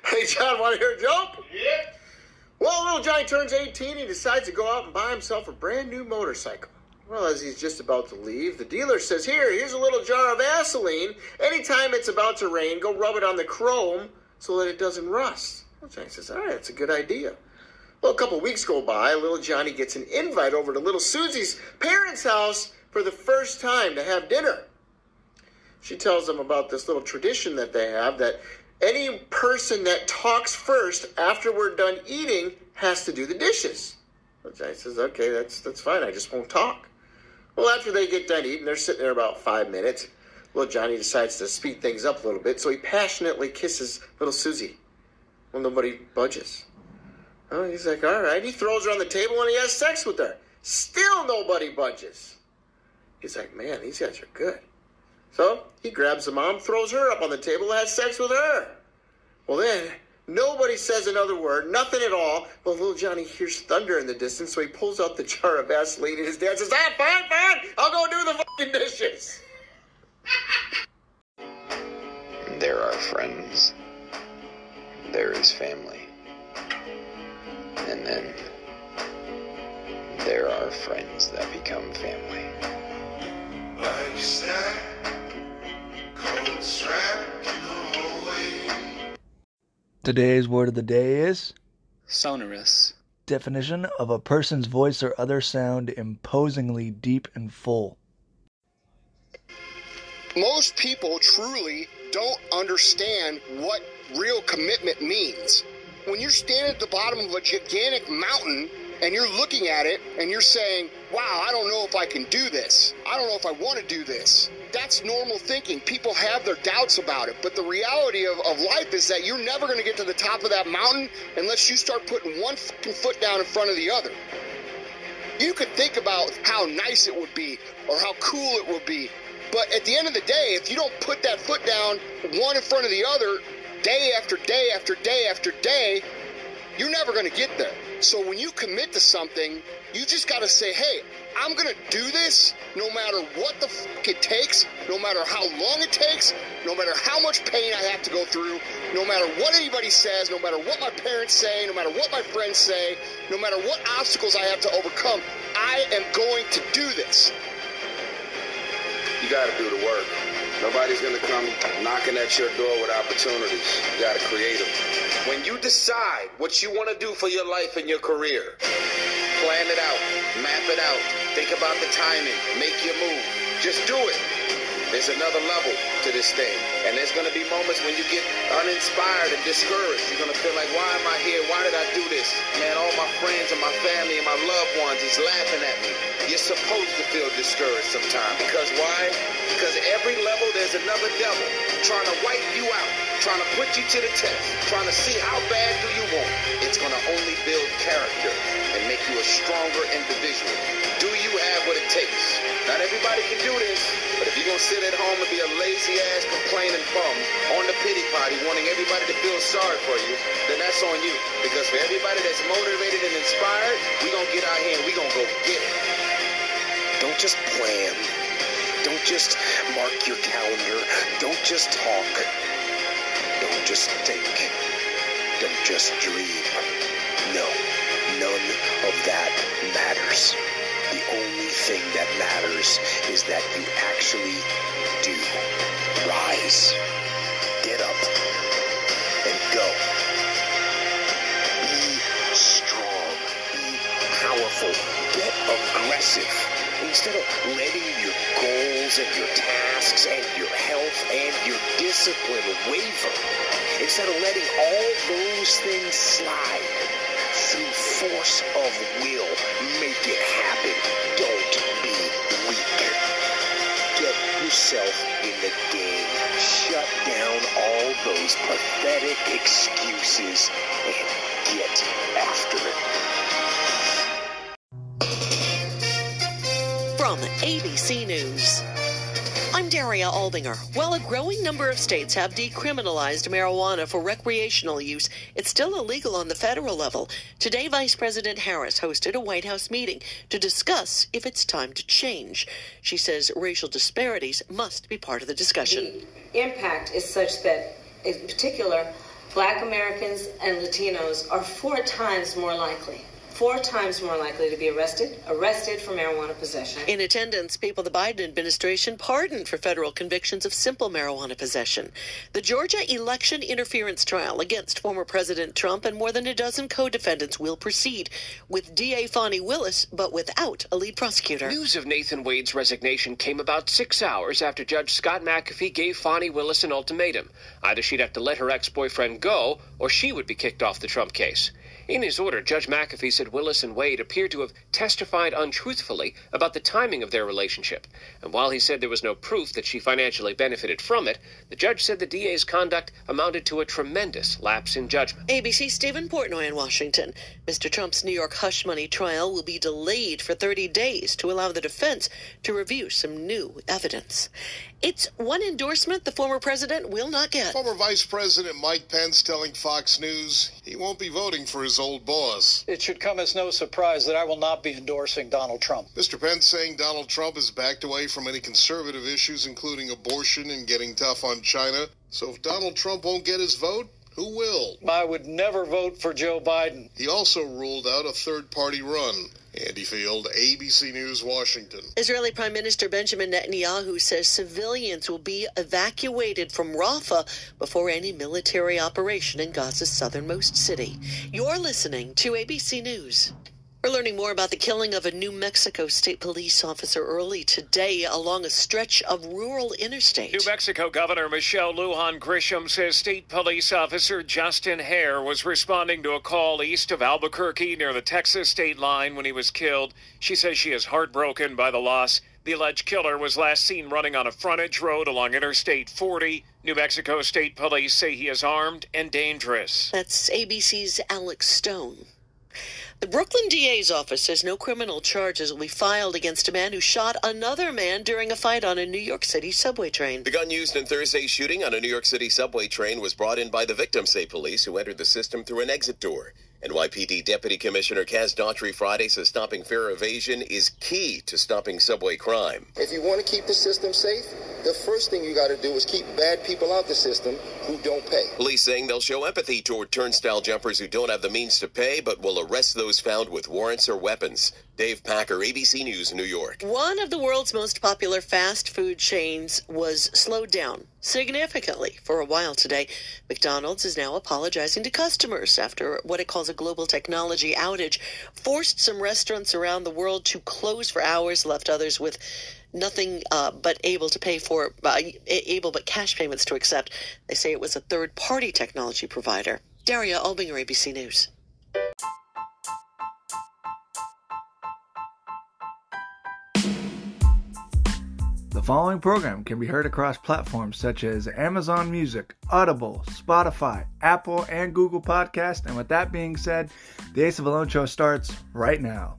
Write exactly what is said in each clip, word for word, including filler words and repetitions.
Hey, John, want to hear a joke? Yeah. Well, little Johnny turns eighteen. He decides to go out and buy himself a brand new motorcycle. Well, as he's just about to leave, the dealer says, here, here's a little jar of Vaseline. Anytime it's about to rain, go rub it on the chrome so that it doesn't rust. Well, Johnny says, all right, that's a good idea. Well, a couple of weeks go by. Little Johnny gets an invite over to little Susie's parents' house for the first time to have dinner. She tells them about this little tradition that they have, that any person that talks first after we're done eating has to do the dishes. Well, Johnny says, okay, that's that's fine. I just won't talk. Well, after they get done eating, they're sitting there about five minutes. Little Johnny decides to speed things up a little bit, so he passionately kisses little Susie. Well, nobody budges. Oh, he's like, all right. He throws her on the table and he has sex with her. Still nobody budges. He's like, man, these guys are good. So he grabs the mom, throws her up on the table, and has sex with her. Well, then nobody says another word, nothing at all. But little Johnny hears thunder in the distance, so he pulls out the jar of Vaseline, and his dad says, ah, fine, fine, I'll go do the fucking dishes. There are friends. There is family. And then there are friends that become family. Today's word of the day is sonorous. Definition of a person's voice or other sound imposingly deep and full. Most people truly don't understand what real commitment means. When you're standing at the bottom of a gigantic mountain and you're looking at it and you're saying, wow, I don't know if I can do this. I don't know if I want to do this. That's normal thinking. People have their doubts about it. But the reality of, of life is that you're never going to get to the top of that mountain unless you start putting one fucking foot down in front of the other. You could think about how nice it would be or how cool it would be. But at the end of the day, if you don't put that foot down one in front of the other, day after day after day after day, you're never going to get there. So when you commit to something, you just got to say, hey, I'm going to do this no matter what the fuck it takes, no matter how long it takes, no matter how much pain I have to go through, no matter what anybody says, no matter what my parents say, no matter what my friends say, no matter what obstacles I have to overcome, I am going to do this. You got to do the work. Nobody's going to come knocking at your door with opportunities. You got to create them. When you decide what you want to do for your life and your career, plan it out, map it out, think about the timing, make your move. Just do it. There's another level to this thing. And there's going to be moments when you get uninspired and discouraged. You're going to feel like, why am I here? Why did I do this? Man, all my friends and my family and my loved ones is laughing at me. You're supposed to feel discouraged sometimes. Because why? Because every level there's another devil trying to wipe you out, trying to put you to the test, trying to see how bad do you want. It's going to only build character and make you a stronger individual. Do you have what it takes? Not everybody can do this, but if you're going to sit at home and be a lazy-ass complaining bum on the pity party wanting everybody to feel sorry for you, then that's on you. Because for everybody that's motivated and inspired, we're going to get out here and we're going to go get it. Don't just plan. Don't just mark your calendar. Don't just talk. Don't just think. Don't just dream. No, none of that matters. The only thing that matters is that you actually do. Rise. Get up. And go. Be strong. Be powerful. Get aggressive. Instead of letting your goals and your tasks and your health and your discipline waver, instead of letting all those things slide, through force of will, make it happen. Don't be weak. Get yourself in the game. Shut down all those pathetic excuses and get after it. From A B C News, I'm Daria Aldinger. While a growing number of states have decriminalized marijuana for recreational use, it's still illegal on the federal level. Today, Vice President Harris hosted a White House meeting to discuss if it's time to change. She says racial disparities must be part of the discussion. The impact is such that, in particular, Black Americans and Latinos are four times more likely, four times more likely to be arrested, arrested for marijuana possession. In attendance, people the Biden administration pardoned for federal convictions of simple marijuana possession. The Georgia election interference trial against former President Trump and more than a dozen co-defendants will proceed with D A Fani Willis, but without a lead prosecutor. News of Nathan Wade's resignation came about six hours after Judge Scott McAfee gave Fani Willis an ultimatum. Either she'd have to let her ex-boyfriend go, or she would be kicked off the Trump case. In his order, Judge McAfee said Willis and Wade appeared to have testified untruthfully about the timing of their relationship. And while he said there was no proof that she financially benefited from it, the judge said the D A's conduct amounted to a tremendous lapse in judgment. A B C's Stephen Portnoy in Washington. Mister Trump's New York hush money trial will be delayed for thirty days to allow the defense to review some new evidence. It's one endorsement the former president will not get. Former Vice President Mike Pence telling Fox News he won't be voting for his old boss. It should come as no surprise that I will not be endorsing Donald Trump. Mister Pence saying Donald Trump has backed away from any conservative issues, including abortion and getting tough on China. So if Donald Trump won't get his vote, who will? I would never vote for Joe Biden. He also ruled out a third-party run. Andy Field, A B C News, Washington. Israeli Prime Minister Benjamin Netanyahu says civilians will be evacuated from Rafah before any military operation in Gaza's southernmost city. You're listening to A B C News. We're learning more about the killing of a New Mexico State Police officer early today along a stretch of rural interstate. New Mexico Governor Michelle Lujan Grisham says State Police Officer Justin Hare was responding to a call east of Albuquerque near the Texas state line when he was killed. She says she is heartbroken by the loss. The alleged killer was last seen running on a frontage road along Interstate forty. New Mexico State Police say he is armed and dangerous. That's A B C's Alex Stone. The Brooklyn D A's office says no criminal charges will be filed against a man who shot another man during a fight on a New York City subway train. The gun used in Thursday's shooting on a New York City subway train was brought in by the victim, say police, who entered the system through an exit door. N Y P D Deputy Commissioner Kaz Daughtry Friday says stopping fare evasion is key to stopping subway crime. If you want to keep the system safe, the first thing you got to do is keep bad people out the system who don't pay. Police saying they'll show empathy toward turnstile jumpers who don't have the means to pay, but will arrest those found with warrants or weapons. Dave Packer, A B C News, New York. One of the world's most popular fast food chains was slowed down significantly for a while today. McDonald's is now apologizing to customers after what it calls a global technology outage, forced some restaurants around the world to close for hours, left others with nothing uh, but able to pay for, uh, able but cash payments to accept. They say it was a third-party technology provider. Daria Albinger, A B C News. The following program can be heard across platforms such as Amazon Music, Audible, Spotify, Apple, and Google Podcasts. And with that being said, the Ace of Alone Show starts right now.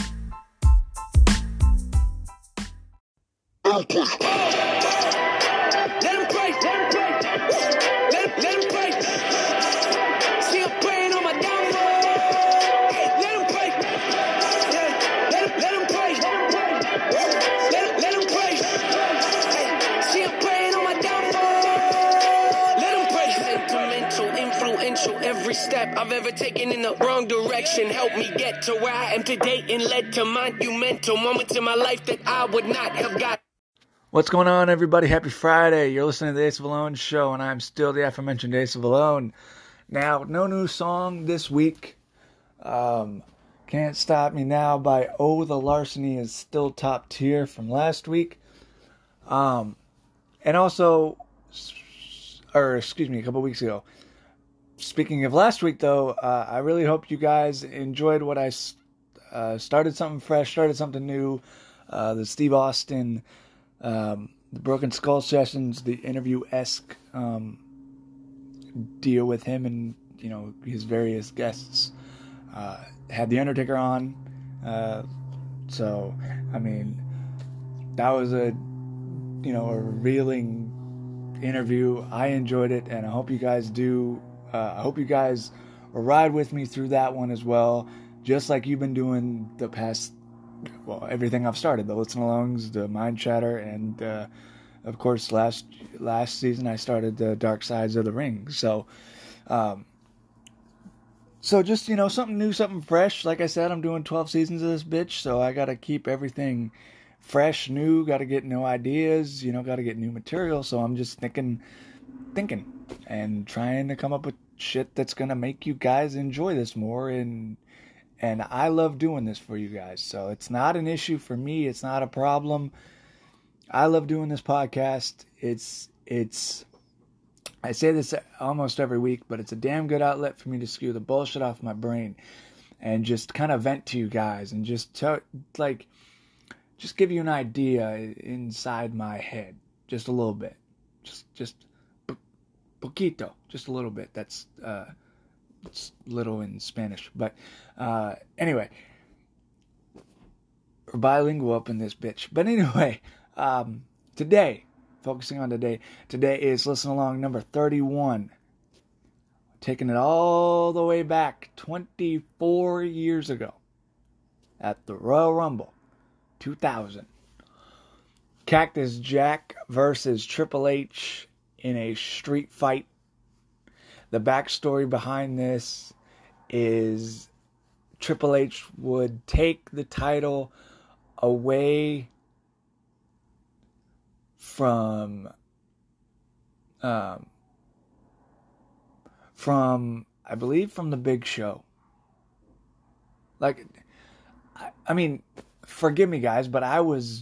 Let him pray, let him pray, let, let him pray. See him praying on my downfall. Let him pray, let, let, let him pray, let, let him pray. See him praying on my downfall. Let him pray. Sentimental, influential, every step I've ever taken in the wrong direction helped me get to where I am today and led to monumental moments in my life that I would not have got. What's going on, everybody? Happy Friday. You're listening to the Ace of Alone Show, and I'm still the aforementioned Ace of Alone. Now, no new song this week. Um, Can't Stop Me Now by Oh, the Larceny is still top tier from last week. Um, and also, or excuse me, a couple weeks ago. Speaking of last week, though, uh, I really hope you guys enjoyed what I uh, started something fresh, started something new. Uh, the Steve Austin... Um, the Broken Skull Sessions, the interview-esque um, deal with him and, you know, his various guests. Uh, had The Undertaker on. Uh, so, I mean, that was a, you know, a revealing interview. I enjoyed it, and I hope you guys do. Uh, I hope you guys will ride with me through that one as well, just like you've been doing the past Well, everything I've started, the Listen Alongs, the Mind Chatter, and uh, of course last last season I started the Dark Sides of the Ring. So Um, so just, you know, something new, something fresh. Like I said, I'm doing twelve seasons of this bitch, so I got to keep everything fresh, new, got to get new ideas, you know, got to get new material. So I'm just thinking, thinking and trying to come up with shit that's going to make you guys enjoy this more. And, and I love doing this for you guys. So it's not an issue for me. It's not a problem. I love doing this podcast. It's, it's, I say this almost every week, but it's a damn good outlet for me to spew the bullshit off my brain and just kind of vent to you guys and just tell, like, just give you an idea inside my head, just a little bit, just, just, poquito, just a little bit. That's, uh, it's little in Spanish, but, uh, anyway, we're bilingual up in this bitch. But anyway, um, today, focusing on today, today is Listen Along number thirty-one, taking it all the way back twenty-four years ago at the Royal Rumble two thousand. Cactus Jack versus Triple H in a street fight. The backstory behind this is Triple H would take the title away from um, from I believe from the Big Show. Like, I, I mean, forgive me guys, but I was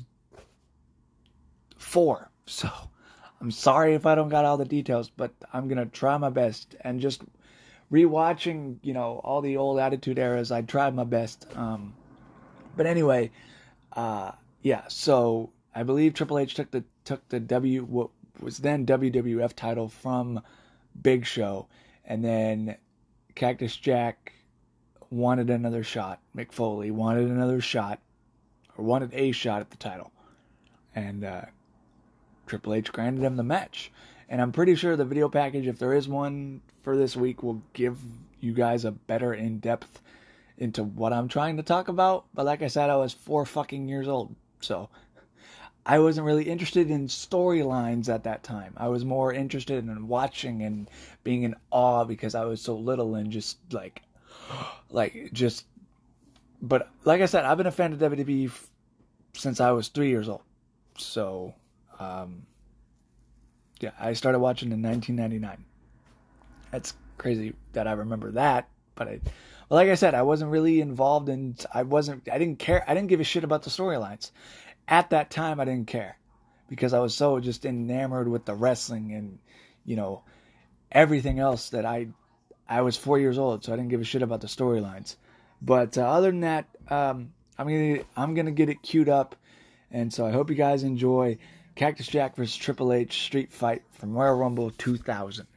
four, so I'm sorry if I don't got all the details, but I'm gonna try my best. And just rewatching, you know, all the old Attitude Eras, I tried my best. Um, but anyway, uh, yeah. So I believe Triple H took the took the W what was then W W F title from Big Show, and then Cactus Jack wanted another shot. Mick Foley wanted another shot, or wanted a shot at the title, and uh, Triple H granted him the match. And I'm pretty sure the video package, if there is one for this week, will give you guys a better in-depth into what I'm trying to talk about. But like I said, I was four fucking years old, so I wasn't really interested in storylines at that time. I was more interested in watching and being in awe because I was so little and just like, like just. But like I said, I've been a fan of W W E f- since I was three years old. So, um, yeah, I started watching in nineteen ninety-nine. That's crazy that I remember that, but I, well, like I said, I wasn't really involved in. I wasn't. I didn't care. I didn't give a shit about the storylines. At that time, I didn't care because I was so just enamored with the wrestling and, you know, everything else that I, I was four years old, so I didn't give a shit about the storylines. But uh, other than that, um, I'm gonna I'm gonna get it queued up, and so I hope you guys enjoy Cactus Jack versus Triple H Street Fight from Royal Rumble two thousand.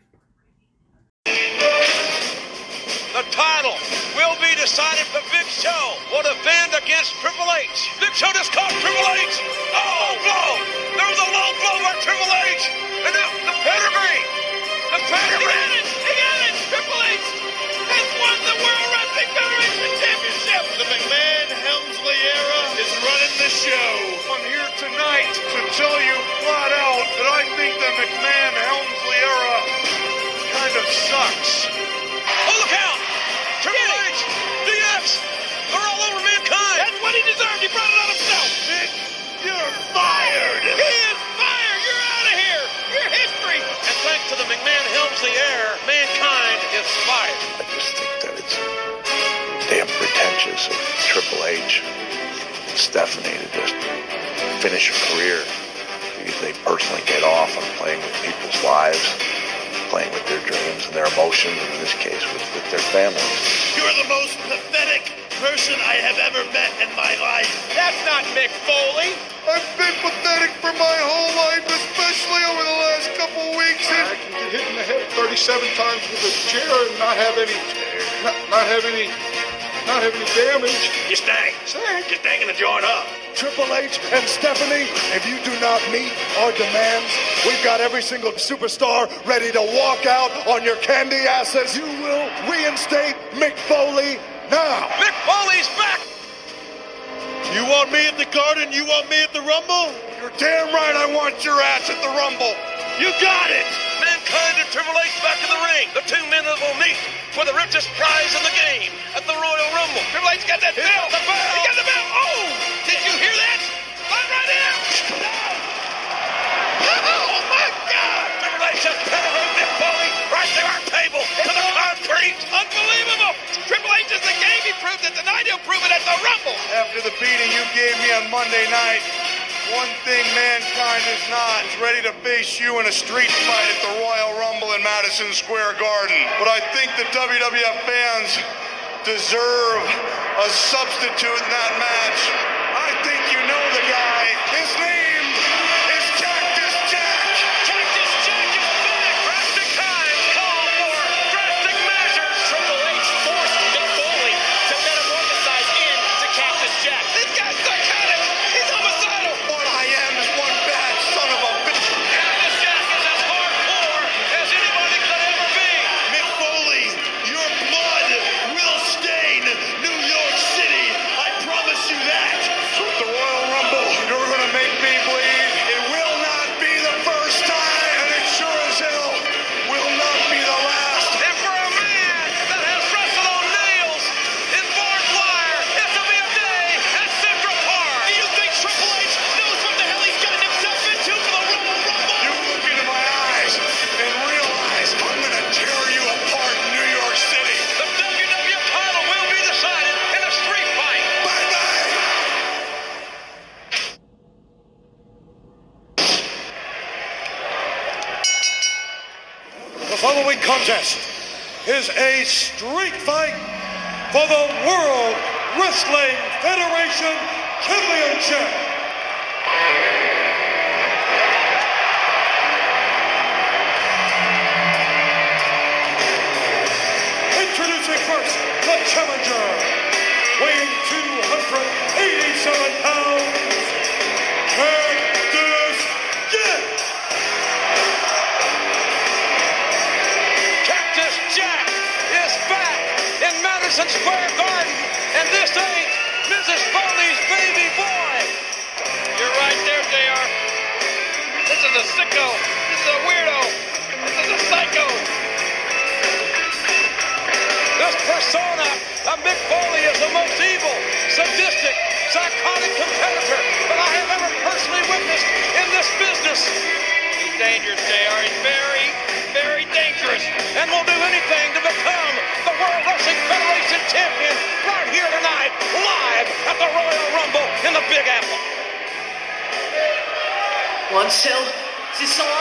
The title will be decided for Big Show. Will defend against Triple H. Big Show just caught Triple H. Oh, blow! There was a low blow by Triple H. And now the pedigree. The pedigree. He got it. He got it. Triple H has won the World Wrestling Federation Championship. The McMahon-Helmsley era is running the show. I'm here tonight to tell you flat out that I think the McMahon-Helmsley era kind of sucks. Oh, look out! Triple H, D X, they're all over Mankind. That's what he deserved. He brought it on himself. Nick, you're fired. He is fired. You're out of here. You're history. And thanks to the McMahon-Helmsley heir, Mankind is fired. I just think that it's damn pretentious of Triple H and Stephanie to just finish a career because they personally get off on playing with people's lives, playing with their dreams and their emotions, and in this case with, with their families. You're the most pathetic person I have ever met in my life. That's not Mick Foley. I've been pathetic for my whole life, especially over the last couple of weeks. I can get hit in the head thirty-seven times with a chair and not have any, not, not have any, not have any damage. You stank. Stank. You're stanking the joint up. Triple H and Stephanie, if you do not meet our demands, we've got every single superstar ready to walk out on your candy asses. You will reinstate Mick Foley now. Mick Foley's back. You want me at the Garden? You want me at the Rumble? You're damn right I want your ass at the Rumble. You got it. Mankind Mankind and Triple H back in the ring. The two men that will meet for the richest prize in the game at the Royal Rumble. Triple H got that belt. The belt. He got the belt. Oh, did you hear that? Right, right now. No. Oh, my God. Triple H just penetrated Mick Foley right through our table to the concrete. Unbelievable. Triple H is the game. He proved it tonight. He'll prove it at the Rumble. After the beating you gave me on Monday night, one thing Mankind is not is ready to face you in a street fight at the Royal Rumble in Madison Square Garden. But I think the W W F fans deserve a substitute in that match. I think you know the guy. His name is Cactus Jack. Cactus Jack is back. Drastic times call for drastic measures. Triple H forced Mick Foley to metamorphosize into Cactus Jack. This guy's psychotic. He's homicidal. What I am is one bad son of a bitch. Cactus Jack is as hardcore as anybody could ever be. Mick Foley, your blood will stain New York City. I promise you that. The Royal Rumble, you're going to make me bleed. It will not be the first time, and it sure as hell will not be the last. And for a man that has wrestled on nails in barbed wire, this will be a day at Central Park. Do you think Triple H knows what the hell he's gotten himself into for the Royal Rumble? You look into my eyes and realize I'm going to tear you apart in New York City. The W W F title will be decided in a street fight. Bye-bye. The following contest is a street fight for the World Wrestling Federation Championship. Introducing first the challenger, weighing two hundred eighty-seven pounds, Cactus Jack. Cactus Jack is back in Madison Square Garden, and this ain't Missus Foley's baby boy. You're right there, J R. This is a sicko. This is a weirdo. This is a psycho. This persona of Mick Foley is the most evil, sadistic, psychotic competitor that I have ever personally witnessed in this business. He's dangerous, J R. He's very, very dangerous, and will do anything to become the World Wrestling Federation champion right here tonight, live at the Royal Rumble in the Big Apple. One, two, is this on?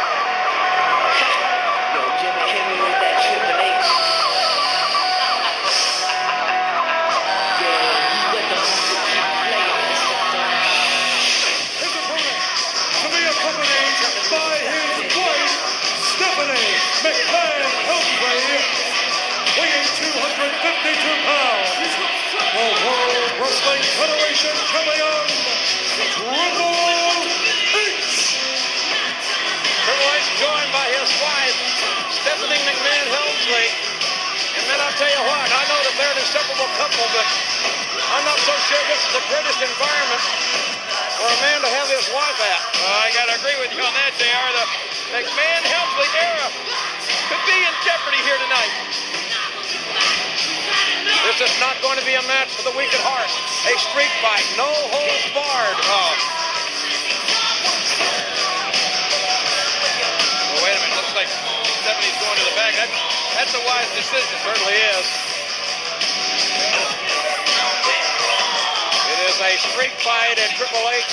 Yo, Jimmy, hit me with that Triple H. Yeah, you let the music keep playing, Mister His opponent to be accompanied by his wife, Stephanie McMahon Helmsley, weighing two hundred fifty-two pounds, the World Wrestling Federation champion, Triple H. Triple H joined by his wife, Stephanie McMahon Helmsley. And then I'll tell you what, I know that they're an inseparable couple, but I'm not so sure this is the greatest environment for a man to have his wife at. Uh, I got to agree with you on that, J R. The McMahon-Helmsley era could be in jeopardy here tonight. This is not going to be a match for the weak at heart. A street fight, no holds barred. Oh. Well, wait a minute, looks like Stephanie's going to the back. That, that's a wise decision. It certainly is. It is a street fight at Triple H.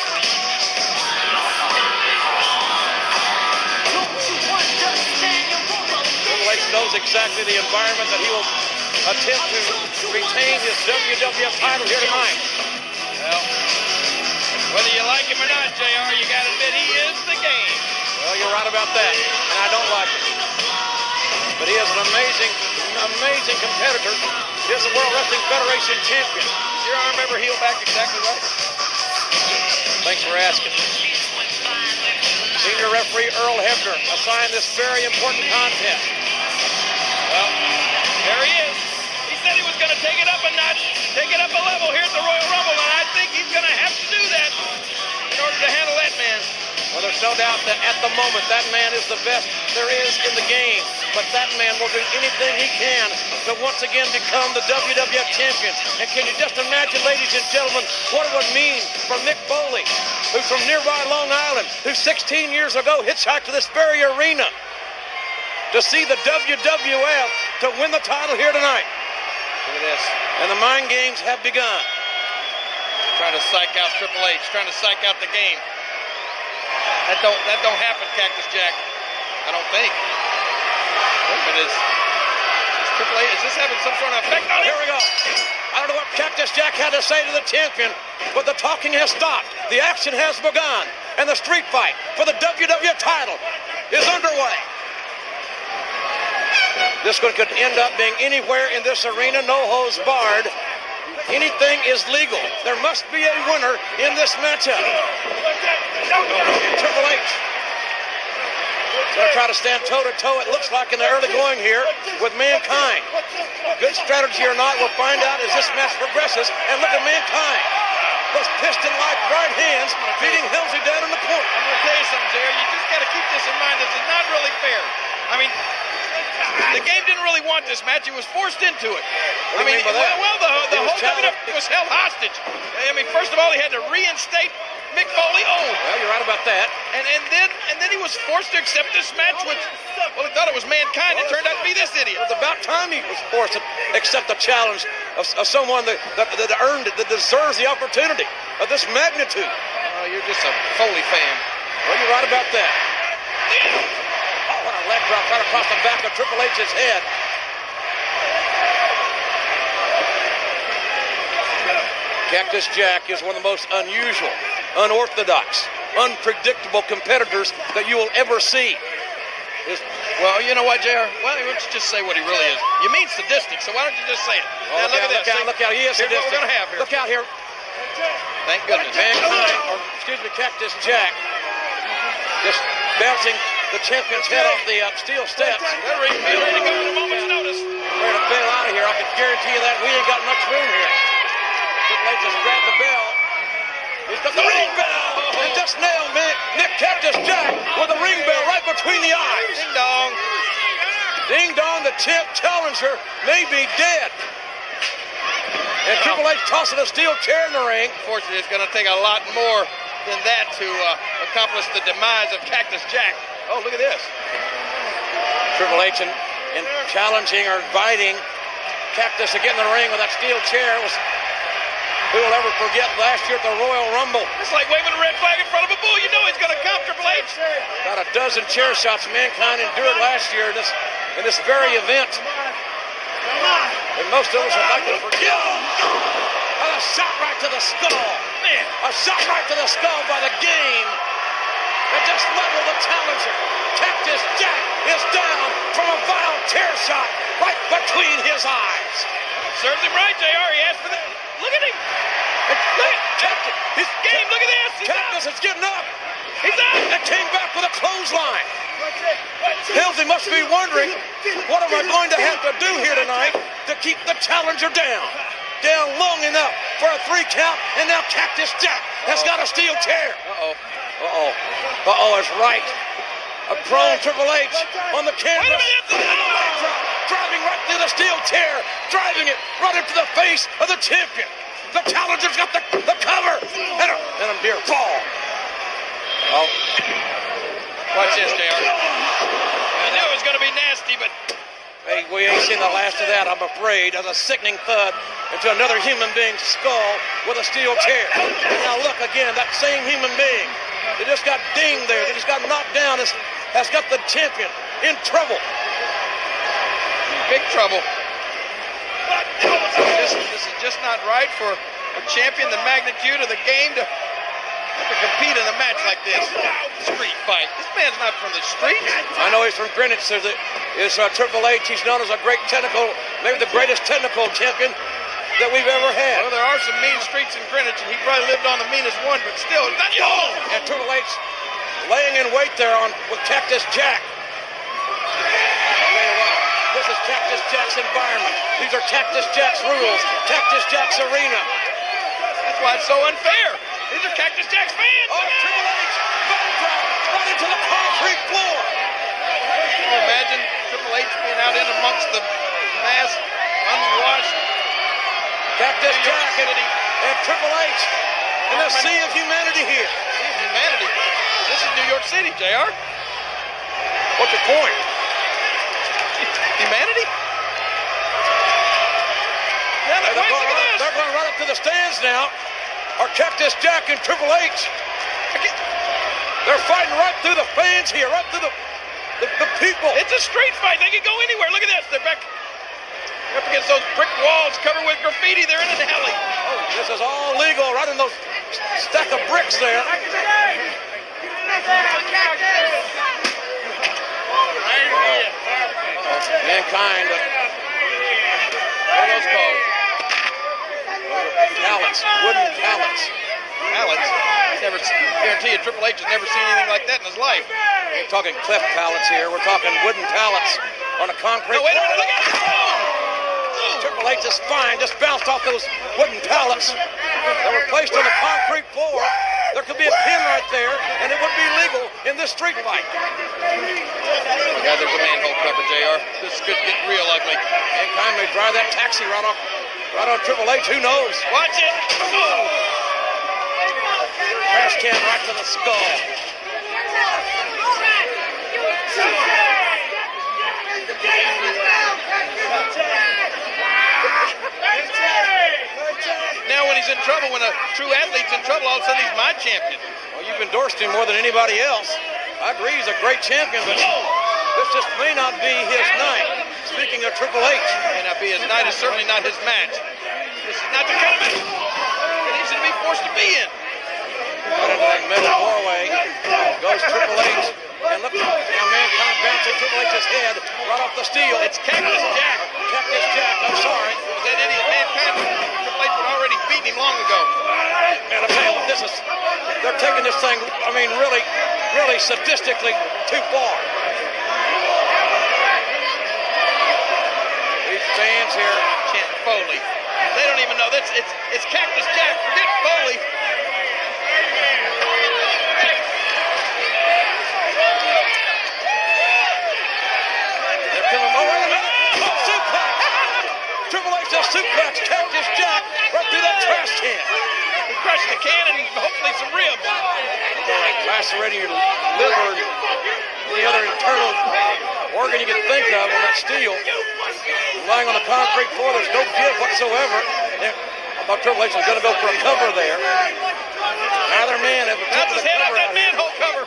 Triple H knows exactly the environment that he will attempt to retain his W W F title here tonight. Well, whether you like him or not, J R, you got to admit he is the game. Well, you're right about that, and I don't like him. But he is an amazing, amazing competitor. He is the World Wrestling Federation champion. Is your arm ever healed back exactly right? Thanks for asking. Senior referee Earl Hebner assigned this very important contest. Well, there he is. He said he was going to take it up a notch, take it up a level here at the Royal Rumble, and I think he's going to have to do that in order to handle that man. Well, there's no doubt that at the moment that man is the best there is in the game. But that man will do anything he can to once again become the W W F champion. And can you just imagine, ladies and gentlemen, what it would mean for Mick Foley, who's from nearby Long Island, who sixteen years ago hitchhiked to this very arena to see the W W F to win the title here tonight. Look at this. And the mind games have begun. Trying to psych out Triple H, trying to psych out the game. That don't that don't happen, Cactus Jack. I don't think. But is, is Triple H, is this having some sort of effect on him? Here we go. I don't know what Cactus Jack had to say to the champion, but the talking has stopped. The action has begun. And the street fight for the W W F title is underway. This one could end up being anywhere in this arena, no holds barred. Anything is legal. There must be a winner in this matchup. Triple H going to try to stand toe-to-toe, it looks like, in the early going here with Mankind. Good strategy or not, we'll find out as this match progresses. And look at Mankind. Those piston-like right hands beating Helmsley down in the corner. I'm going to tell you something, Jerry. You just got to keep this in mind. This is not really fair. I mean, the game didn't really want this match. It was forced into it. What do you I mean, mean by that? well, well, the, the It was whole W W F was held hostage. I mean, first of all, he had to reinstate Mick Foley. Oh, well, you're right about that. And and then and then he was forced to accept this match, which, well, he thought it was Mankind. It turned out to be this idiot. It was about time he was forced to accept the challenge of, of someone that, that, that earned it, that deserves the opportunity of this magnitude. Oh, you're just a Foley fan. Well, you're right about that. Oh, what a leg drop right across the back of Triple H's head. Cactus Jack is one of the most unusual, unorthodox, unpredictable competitors that you will ever see. His, well, you know what, J R? Why don't you just say what he really is? You mean sadistic, so why don't you just say it? Oh, now, look, look out, at this. Look out, look out. He is Here's sadistic. what we're going to have here. Look out here. Thank goodness. Mankind, or excuse me, Cactus Jack, just bouncing the champion's head off the uh, steel steps. They're ready, they're ready to go at a moment's notice. Ready to bail out of here. I can guarantee you that we ain't got much room here. Triple H just grabbed the bell. He's got the ring bell. And just nailed me. Nick Cactus Jack with the ring bell right between the eyes. Ding dong. Ding dong, the champ challenger may be dead. And Triple H tossing a steel chair in the ring. Unfortunately, it's going to take a lot more than that to uh, accomplish the demise of Cactus Jack. Oh, look at this. Triple H in, in challenging or inviting Cactus to get in the ring with that steel chair. It was, who will ever forget last year at the Royal Rumble? It's like waving a red flag in front of a bull. You know he's going to come, Triple H. About a dozen chair shots Mankind endured last year in this, in this very event. And most of us would like to forget. And a shot right to the skull. Man, a shot right to the skull by the game. And just leveled the challenger. Cactus Jack is down from a vile chair shot right between his eyes. Serves him right, J R. He asked for that. Look at him. Look at Cactus. His game. Look at this. He's Cactus out. is getting up. He's out. And came back with a clothesline. Helmsley must be wondering, what am I going to have to do here tonight to keep the challenger down? Down long enough for a three count, and now Cactus Jack has got a steel chair. Uh-oh. Uh-oh. Uh-oh, it's right. A prone Triple H on the canvas. Wait a minute. Driving right through the steel chair, driving it right into the face of the champion. The challenger's got the, the cover, and a, and a near fall. Oh. Watch this, J R. I knew it was going to be nasty, but... Hey, we ain't seen the last of that, I'm afraid, as a sickening thud into another human being's skull with a steel chair. And now look again, that same human being that just got dinged there, that just got knocked down, has, has got the champion in trouble. Big trouble. This, this is just not right for a champion the magnitude of the game to, to compete in a match like this. Street fight. This man's not from the streets. I know he's from Greenwich. There's a, is uh, Triple H. He's known as a great technical, maybe the greatest technical champion that we've ever had. Well, there are some mean streets in Greenwich, and he probably lived on the meanest one, but still, not oh! And Triple H laying in wait there on with Cactus Jack. This is Cactus Jack's environment. These are Cactus Jack's rules. Cactus Jack's arena. That's why it's so unfair. These are Cactus Jack's fans. Oh, Triple H bone drop right into the concrete floor. Can you imagine Triple H being out in amongst the mass, unwashed Cactus Jack and, and Triple H in the sea of humanity here. Sea of humanity. This is New York City, J R. What's your point? Humanity? Yeah, they're, going right, they're going right up to the stands now. Are Cactus Jack and Triple H. They're fighting right through the fans here, right through the, the, the people. It's a street fight. They can go anywhere. Look at this. They're back up against those brick walls covered with graffiti. They're in an alley. Oh, this is all legal right in those stack of bricks there. Mankind. Uh, what are those called? Pallets, wooden pallets. Pallets? Never, guarantee you Triple H has never seen anything like that in his life. We're talking cleft pallets here. We're talking wooden pallets on a concrete. No, wait a minute, look at it! Triple H is fine, just bounced off those wooden pallets that were placed on the concrete floor. There could be a pin right there, and it would be legal in this street fight. Yeah, there's a manhole cover, J R. This could get real ugly. Mankind may drive that taxi right off, right on Triple H. Who knows? Watch it! Oh. Trash can right to the skull. Now when he's in trouble, when a true athlete's in trouble, all of a sudden he's my champion. Well, you've endorsed him more than anybody else. I agree he's a great champion, but this just may not be his night. Speaking of Triple H. May not be his night, it's certainly not his match. This is not the kind of match that he should be forced to be in. Right into that middle doorway goes Triple H. And look, now Mankind bouncing Triple H's head right off the steel. It's Cactus Jack. Cactus Jack, I'm sorry. It was that idiot Mankind. Triple H would already beaten him long ago. Man, I'm telling you, this is, they're taking this thing, I mean, really, really sadistically too far. These fans here chant Foley. They don't even know. That's it's it's Cactus Jack. Forget Foley. They're coming over. Wait a minute. Suplex. Triple H just suplex Cactus Jack right through that trash can. He crushed the can and hopefully some ribs. Lacerating your liver and any other internal organ you can think of on that steel. Lying on the concrete floor, there's no give whatsoever. I thought Triple H was going to go for a cover there. Neither man have That's his head out that manhole cover.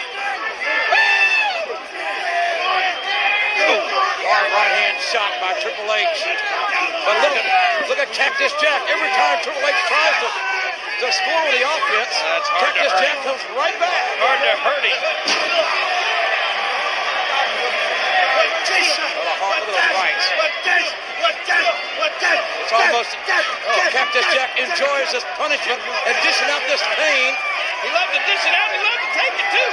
Hard right hand shot by Triple H. But look at look at Cactus Jack. Every time Triple H tries to, to score with the offense, That's hard Cactus to hurt. Jack comes right back. Hard to hurt him. Well, the heart of those rights. It's almost, oh, Cactus Jack enjoys this punishment and dishing out this pain. He loved to dish it out. He loved to take it too.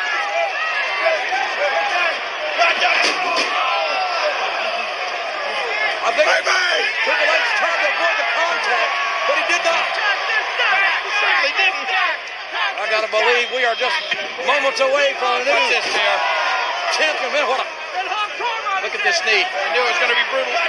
I think Triple H tried to avoid the contact, but he did not. He certainly didn't. I gotta believe we are just moments away from a new What's this there? champion. Man, what a, Look at this knee. I knew it was going to be brutal. yeah,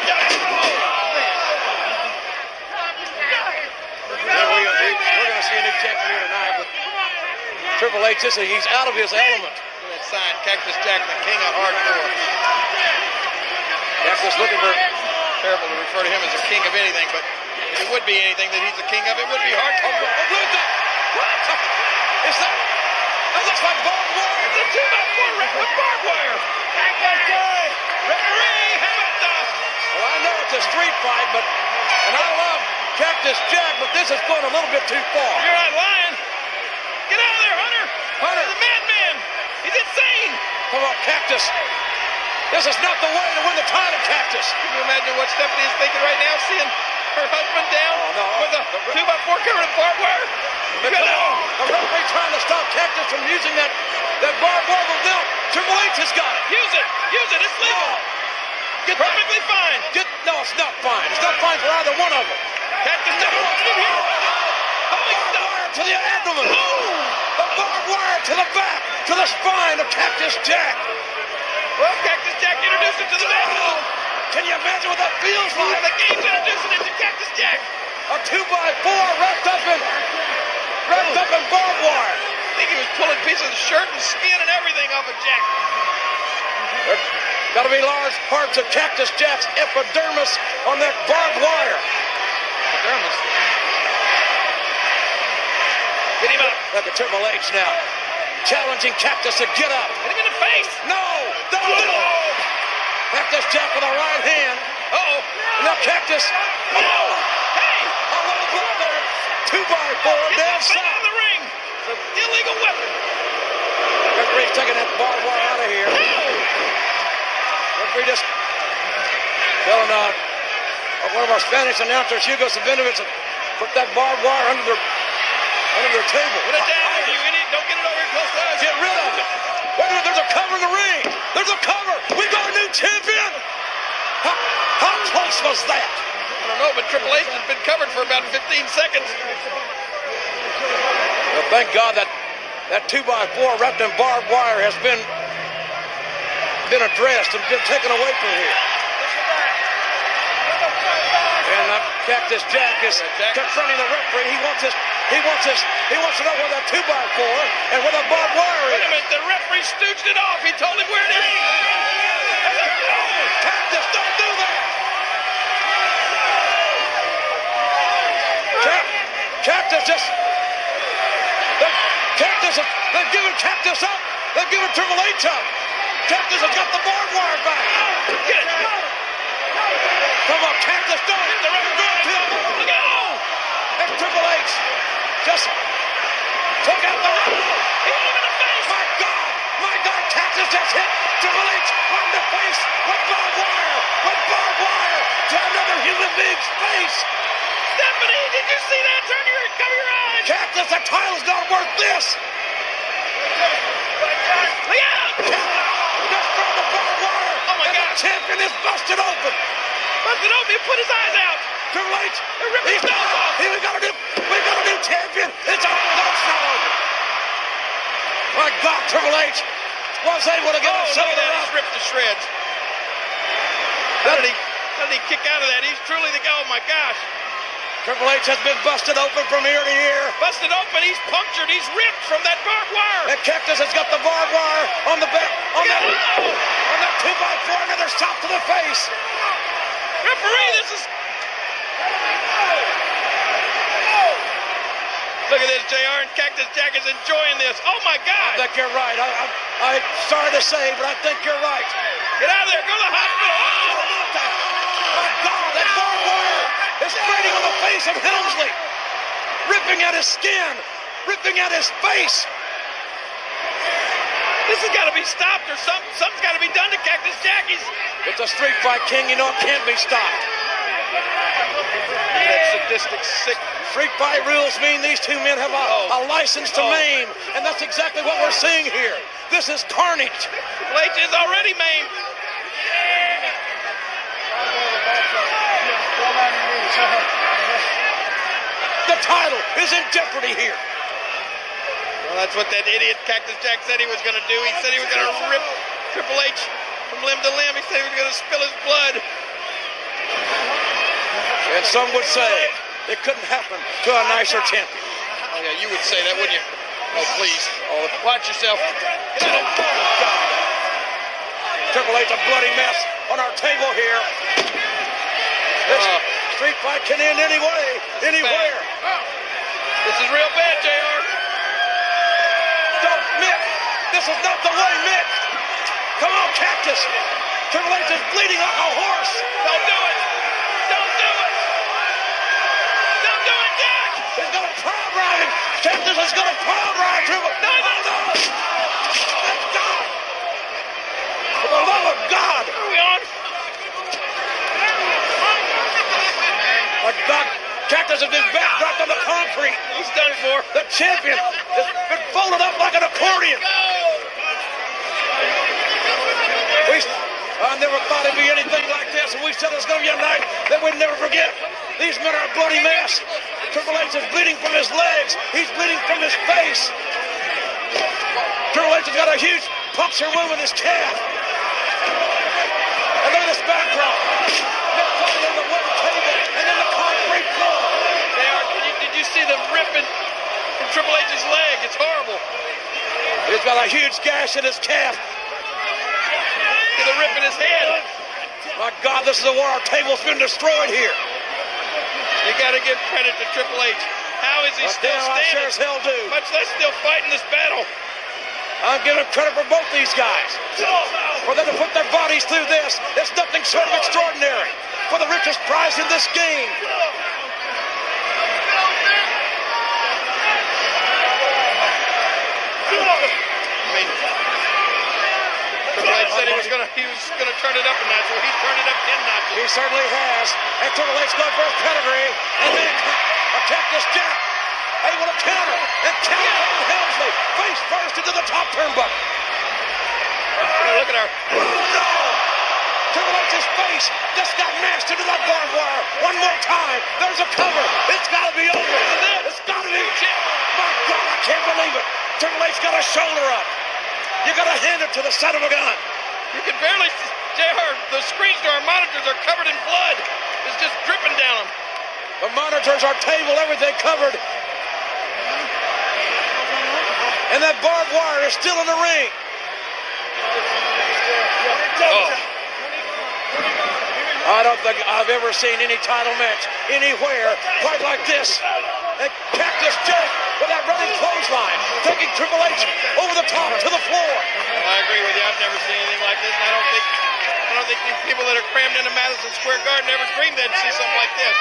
we, we, we're gonna see a new champion here tonight. But Triple H, this, he's out of his element. Look at that sign, Cactus Jack, the king of hardcore. Cactus looking for. Terrible to refer to him as a king of anything, but if it would be anything that he's the king of, it would be hardcore. Oh, oh, look at that! What? Is that? That looks like barbed wire. It's a two by four ring with barbed wire. Referee, have it done. Well, I know it's a street fight, but and I love Cactus Jack, but this is going a little bit too far. You're not lying. Get out of there, Hunter. Hunter, the madman. He's insane. Come on, Cactus. This is not the way to win the title, Cactus. Can you imagine what Stephanie is thinking right now, seeing her husband down oh, no. with a two by four covered in barbed wire? The, the referee trying to stop Cactus from using that, that barbed wire, but now Triple H has got it. Use it. Use it. It's legal. Get perfectly back. fine. Get, no, it's not fine. It's not fine for either one of them. Cactus never wanted him here. Barbed wire to the abdomen. The barbed wire to the back, to the spine of Cactus Jack. Well, Cactus Jack introduced him to the match. Can you imagine what that feels like? The game's introducing it to Cactus Jack. A two by four wrapped up in, wrapped up in barbed wire. I think he was pulling pieces of shirt and skin and everything off of Jack. There's got to be large parts of Cactus Jack's epidermis on that barbed wire. Epidermis. Get him up. Look at Triple H now, challenging Cactus to get up. Hit him in the face. No, don't do it. Cactus Jack with a right hand. Uh-oh. And now Cactus. Oh, hey. A little blood there. Two by four down south. Out of the ring. The illegal weapon. Referee's taking that barbed wire out of here. Hey. Referee just telling uh, one of our Spanish announcers, Hugo Savinovich, to put that barbed wire under their under their table. Put it down, you idiot. Don't get it over here close to us. Get rid of it. Wait a minute, there's a cover in the ring. There's a cover. We got a new champion. How, how close was that? I don't know, but Triple H has been covered for about fifteen seconds. Well, thank God that that two by four wrapped in barbed wire has been been addressed and been taken away from here. And uh, Cactus Jack is confronting the referee. He wants this. He wants this. He wants to know where that two by four and where the barbed wire is. Wait a minute, the referee stooged it off. He told him where it is. Cactus, don't do that. Ca- Cactus just. The, Cactus, they've given Cactus up. They've given Triple H up. Cactus has got the barbed wire back. Get it. Come on, Cactus, don't hit the referee. Go to him. Look out. And Triple H just took out the referee. He hit him in the face. My God, my God, Cactus just hit Triple H right in the face with barbed wire, with barbed wire to another human being's face. Stephanie, did you see that? Turn your, cover your eyes. Cactus, the title's not worth this. Look out. Just throw the barbed wire. Oh my God. The champion is busted open. Busted open. He put his eyes out. Triple H. They're ripping his nose off. Here we got a new, we got a new champion. It's over. No, it's not over. My God, Triple H was able to get oh, us some of the He's ripped to shreds. How did he? How did he kick out of that? He's truly the guy. Oh my gosh. Triple H has been busted open from ear to ear. Busted open. He's punctured. He's ripped from that barbed wire. And Cactus has got the barbed wire on the back, on that, on that two by four. Another shot to the face. Referee, this is. Look at this, J R, and Cactus Jack is enjoying this. Oh my God! I think you're right. I, I, I'm sorry to say, but I think you're right. Get out of there! Go to the hospital! Oh, my God, that barbed wire is spreading on the face of Helmsley, ripping at his skin, ripping at his face. This has got to be stopped, or something. Something's got to be done to Cactus Jack. He's... It's a street fight, King. You know it can't be stopped. That sadistic, sick. Street fight rules mean these two men have a, oh. a license to oh. maim, and that's exactly what we're seeing here. This is carnage. Triple H is already maimed. The title is in jeopardy here. Well, that's what that idiot Cactus Jack said he was going to do. He said he was going to rip Triple H from limb to limb. He said he was going to spill his blood. And some would say it couldn't happen to a nicer champion. Oh, yeah, you would say that, wouldn't you? Oh, please. Oh, watch yourself. Triple H, a bloody mess on our table here. This uh, street fight can end any way, anywhere. This is real bad, J R. Don't, Mick. This is not the way, Mick. Come on, Cactus. Triple H is bleeding like a horse. Don't do it. Don't do it. Don't do it, Jack. He's going to pile drive him. Cactus is going to pile drive Triple H. No, no, no. Thank God. For the love of God. Are we on? My God. Cactus has been backdropped on the concrete. He's done for. The champion has been folded up like an accordion. We, I never thought it'd be anything like this, and we said it was going to be a night that we'd never forget. These men are a bloody mess. Triple H is bleeding from his legs. He's bleeding from his face. Triple H has got a huge puncture wound in his calf. And look at this backdrop. Mick Foley on the wooden table and then the concrete floor. They are, did, you, did you see them ripping from Triple H's leg? It's horrible. He's got a huge gash in his calf. The rip in his head. My God, this is a war. Our table's been destroyed here. You got to give credit to Triple H. How is he Well, still damn, I standing? sure as hell do. Much less still fighting this battle. I'm giving credit for both these guys. For them to put their bodies through this, it's nothing short of extraordinary. For the richest prize in this game. I mean, Triple H said he was gonna he was gonna turn it up a notch. Well, he's turned it up ten notches. He certainly has. And Triple H going for his pedigree. And then a Cactus Jack able to counter. And counter from Helmsley. Face first into the top turnbuckle. Now look at our. No! Triple H's face just got mashed into that barbed wire. One more time. There's a cover. It's got to be over. It's got to be. My God, I can't believe it. Triple H got a shoulder up. You got to hand it to the son of a gun. You can barely. J R, the screens to our monitors are covered in blood. It's just dripping down them. The monitors, our table, everything covered. And that barbed wire is still in the ring. Oh. I don't think I've ever seen any title match anywhere quite like this. And Cactus Jack with that running clothesline, taking Triple H over the top to the floor. Well, I agree with you. I've never seen anything like this, and I don't think I don't think these people that are crammed into Madison Square Garden ever dreamed they'd see something like this.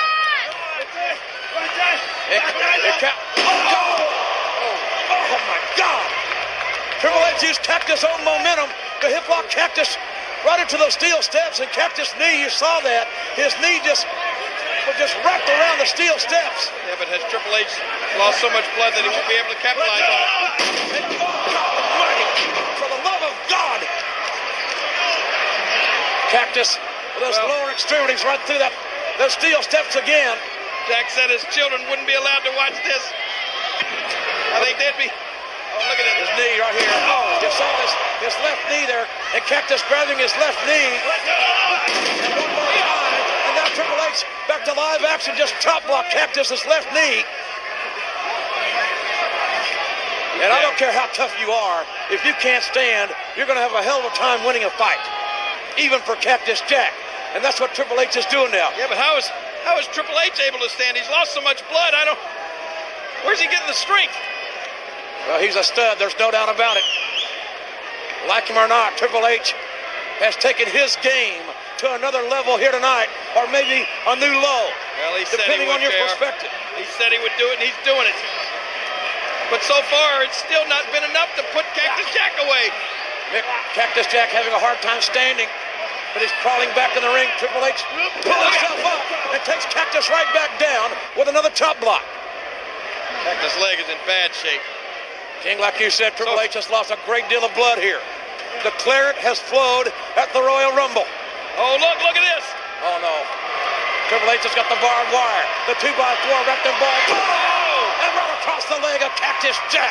It, it ca- oh, oh, oh my God! Triple H used Cactus' own momentum to hip lock Cactus right into those steel steps, and Cactus' knee, you saw that. His knee just was just wrapped around the steel steps. Yeah, but has Triple H lost so much blood that he won't be able to capitalize on it? And, oh, God Almighty! For the love of God! Cactus with those well, lower extremities right through that those steel steps again. Jack said his children wouldn't be allowed to watch this. I think they'd be. Oh, look at it. His knee right here. Oh, you saw his, his left knee there, and Cactus grabbing his left knee. And one more time, and now Triple H back to live action, just chop block Cactus's left knee. And I don't care how tough you are, if you can't stand, you're going to have a hell of a time winning a fight, even for Cactus Jack. And that's what Triple H is doing now. Yeah, but how is how is Triple H able to stand? He's lost so much blood. I don't. Where's he getting the strength? Well, he's a stud. There's no doubt about it. Like him or not, Triple H has taken his game to another level here tonight, or maybe a new low, well, he depending said he would, on your J R. perspective. He said he would do it, and he's doing it. But so far, it's still not been enough to put Cactus Jack away. Mick, Cactus Jack having a hard time standing, but he's crawling back in the ring. Triple H pulls himself up and takes Cactus right back down with another chop block. Cactus' leg is in bad shape. King, like you said, Triple H has lost a great deal of blood here. The claret has flowed at the Royal Rumble. Oh, look, look at this. Oh, no. Triple H has got the barbed wire. The two by four wrapped in barbed wire. Oh! And right across the leg of Cactus Jack.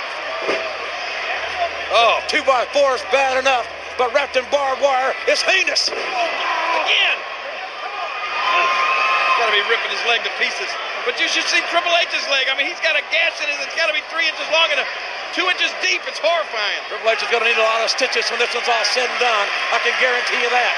Oh, two by four is bad enough, but wrapped in barbed wire is heinous. Again. Got to be ripping his leg to pieces. But you should see Triple H's leg. I mean, he's got a gash in it that's got to be three inches long and a, two inches deep. It's horrifying. Triple H is going to need a lot of stitches when this one's all said and done. I can guarantee you that.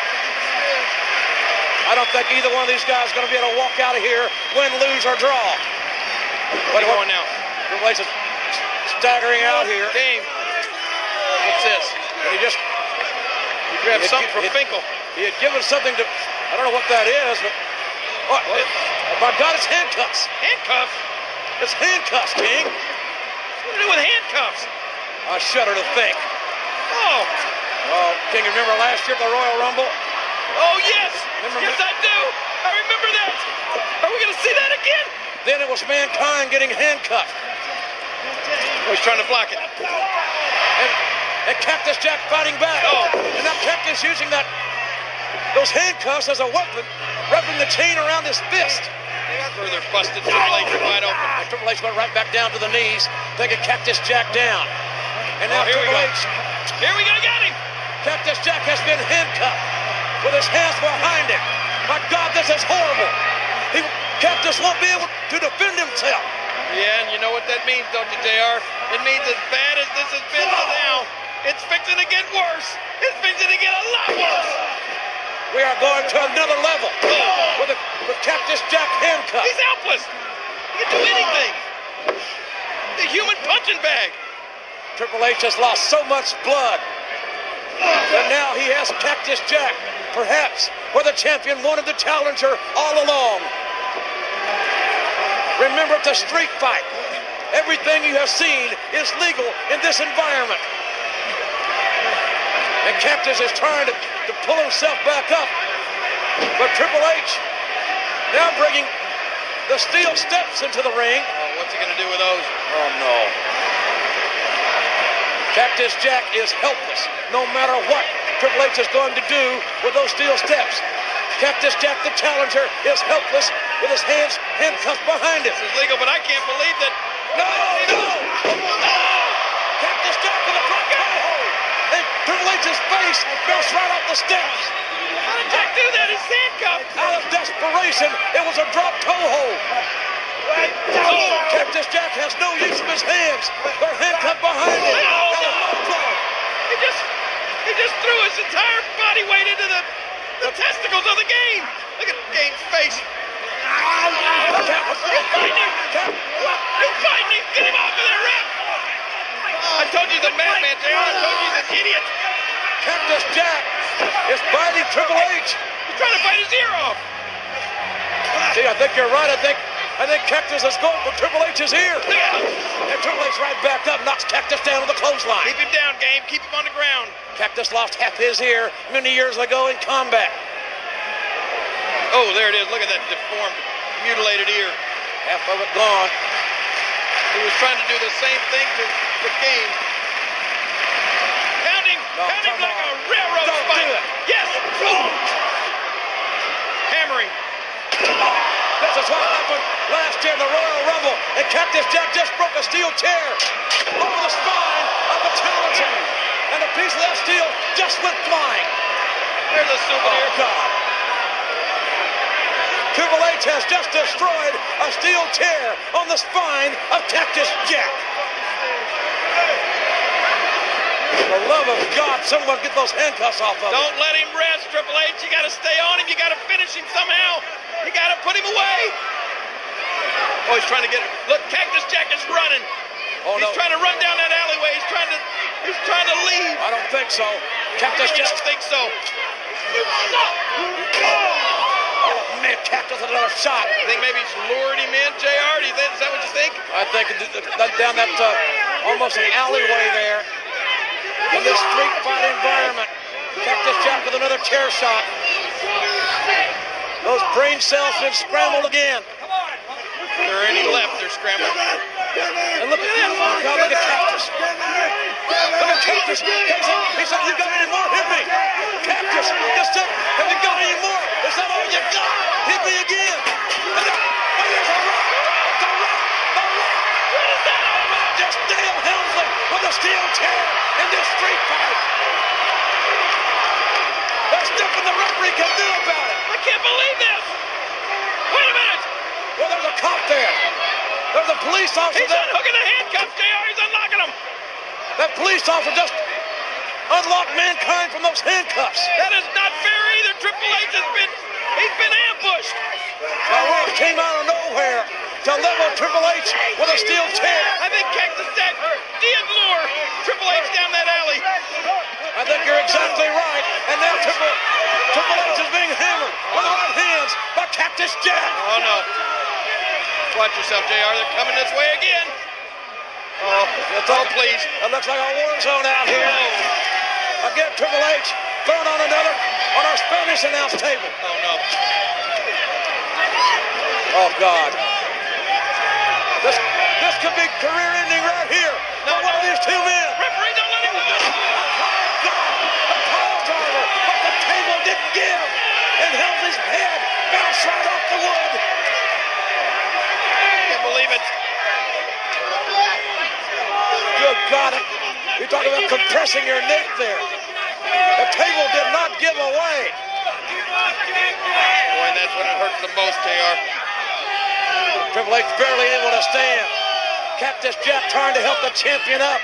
I don't think either one of these guys is going to be able to walk out of here, win, lose, or draw. What are you going now? Triple H is staggering out here. Game. What's this? And he just... He grabbed he something had, from he Finkel. He had given something to... I don't know what that is, but... Oh, it, my God, it's handcuffs. Handcuffs? It's handcuffs, King. What do you do with handcuffs? I shudder to think. Oh. Oh, King, you remember last year at the Royal Rumble? Oh, yes. Remember yes, me? I do. I remember that. Are we going to see that again? Then it was Mankind getting handcuffed. Oh, he's trying to block it. And, and Cactus Jack fighting back. Oh. And now Cactus using that those handcuffs as a weapon, wrapping the chain around his fist. Further busted Triple H wide open. And Triple H went right back down to the knees, taking Cactus Jack down. And now oh, here Triple we go. H. Here we go, got him. Cactus Jack has been handcuffed with his hands behind him. My God, this is horrible. He, Cactus won't be able to defend himself. Yeah, and you know what that means, don't you, J R? It means as bad as this has been now, it's fixing to get worse. It's fixing to get a lot worse. We are going to another level oh. with, a, with Cactus Jack handcuffed. He's helpless. He can do anything. The human punching bag. Triple H has lost so much blood. And now he has Cactus Jack, perhaps where the champion wanted the challenger all along. Remember, it's a street fight. Everything you have seen is legal in this environment. And Cactus is trying to, to pull himself back up. But Triple H now bringing the steel steps into the ring. Oh, what's he going to do with those? Oh, no. Cactus Jack is helpless no matter what Triple H is going to do with those steel steps. Cactus Jack, the challenger, is helpless with his hands handcuffed behind him. This is legal, but I can't believe that. No, no, no! Cactus Jack with a front toe. And Triple H's face bounced right off the steps. How did Jack do that? He's handcuffed. Out of desperation, it was a drop toe hold. Oh, Cactus Jack has no use of his hands. They're handcuffed behind him. Oh, he just, he just threw his entire body weight into the, the testicles of the game. Look at Game's face. He's fighting him. He's fighting him. Get him off of there, ref. I told you the madman, J R. I told you he's an idiot. Cactus Jack is biting Triple H. He's trying to bite his ear off. See, I think you're right. I think I think Cactus is going for Triple H's ear. Yeah. And Triple H right back up, knocks Cactus down with the clothesline. Keep him down, Game. Keep him on the ground. Cactus lost half his ear many years ago in combat. Oh, there it is. Look at that deformed, mutilated ear. Half of it gone. He was trying to do the same thing to the Game. Pound him. No, Pound him like on. a railroad Don't spike. do it. Yes. Oh. Hammering. This is what happened last year in the Royal Rumble. And Cactus Jack just broke a steel chair over the spine of the challenger. And a piece of that steel just went flying. There's a souvenir. Oh, God. Triple H has just destroyed a steel chair on the spine of Cactus Jack. For the love of God, someone get those handcuffs off of him. Don't let him rest, Triple H. You got to stay on him. You got to finish him somehow. You got to put him away. Oh, he's trying to get it. Look, Cactus Jack is running. Oh, he's no. trying to run down that alleyway. He's trying to he's trying to leave. I don't think so. Cactus I just don't think so. Oh, man, Cactus with another shot. You think maybe he's lured him in, J R? Do you think, is that what you think? I think down that uh, almost an alleyway there in this street fight environment. Cactus Jack with another chair shot. Those brain cells been scrambled again. If there are any left, they're scrambled. And look at this. Oh, God, look at Cactus. Look at Cactus. He said, you got any more? Hit me. Cactus just said, have you got any more? Is that all you got? Hit me again. And then, oh, there's a rock. The rock. The rock. What is that all about? Just Dale Helmsley with a steel chair in this street fight. There's nothing the referee can do about it. I can't believe this. Wait a minute. Well, there's a cop there. There's a police officer He's there. unhooking the handcuffs, J R. He's unlocking them. That police officer just unlocked Mankind from those handcuffs. That is not fair either. Triple H has been, he's been ambushed. The Rock came out of nowhere to level Triple H with a steel chair. I think Cactus Jack did lure Triple H down that alley. I think you're exactly right. And now Triple, Triple H is being hammered with right hands by Cactus Jack. Oh, no. Watch yourself, J R. They're coming this way again. Oh, it's all please. It looks like a war zone out here. Oh. Again, Triple H throwing on another on our Spanish announce table. Oh, no. Oh, God. This, this could be career ending right here. No, for one no. of these two men. Referee, don't let him do it. Oh, God. The pile driver, but the table didn't give. And Helmsley's head bounced right off the wood. You talk about compressing your neck there. The table did not give away. Boy, and that's when it hurts the most, J R. Triple H barely able to stand. Cactus Jack trying to help the champion up.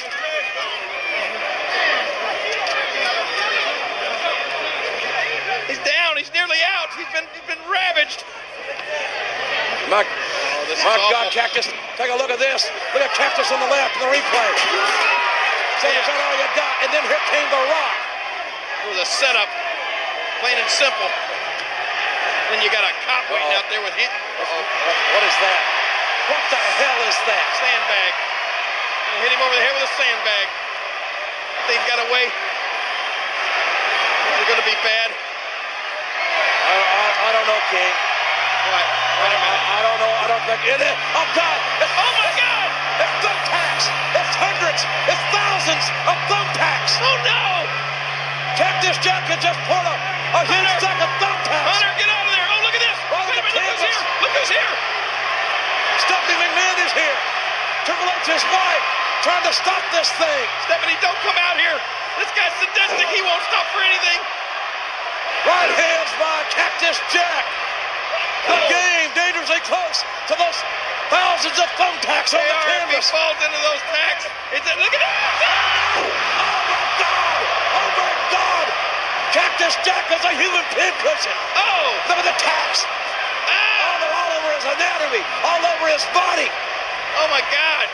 He's down. He's nearly out. He's been he's been ravaged. My, oh, this my is God, awful. Cactus. Take a look at this. Look at Cactus on the left in the replay. So is that all you got? And then here came The Rock. It was a setup, plain and simple. Then you got a cop waiting Uh-oh. out there with him. Uh-oh. What is that? What the hell is that? Sandbag. Gonna hit him over the head with a sandbag. I think he's got away. Is it gonna be bad? I, I, I don't know, King. What? Wait a minute. I, I don't know. I don't think it is. Oh, God. It's, Oh my God! it's thumbtacks. It's hundreds. It's thousands of thumbtacks. Oh no! Cactus Jack had just pulled a, a huge Hunter! stack of thumbtacks. Hunter, get out of there! Oh, look at this! Right Wait a on the minute, look who's canvas. here! Look who's here! Stephanie McMahon is here. Triple H's wife trying to stop this thing. Stephanie, don't come out here! This guy's sadistic. He won't stop for anything. Right hands by Cactus Jack. The game dangerously close to those thousands of thumbtacks on the J R, if he canvas. falls into those tacks, it's a, look at that! Oh my God! Oh my God! Cactus Jack is a human pincushion. Oh! Look at the tacks. Oh, they're all over his anatomy, all over his body. Oh my God!